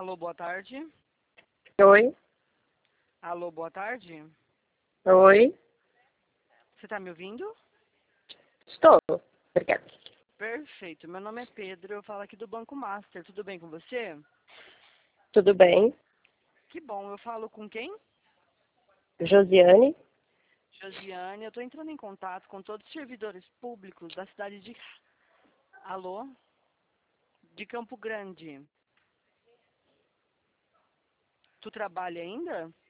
Alô, boa tarde. Oi, Alô, boa tarde. oi, Você está me ouvindo? estou. Obrigada. Perfeito. Meu nome é Pedro, eu falo aqui do Banco Master. Tudo bem com você? Tudo bem? Que bom. Eu falo com quem? Josiane? Josiane. Eu estou entrando em contato com todos os servidores públicos da cidade de... Alô? De Campo Grande. Tu trabalha ainda?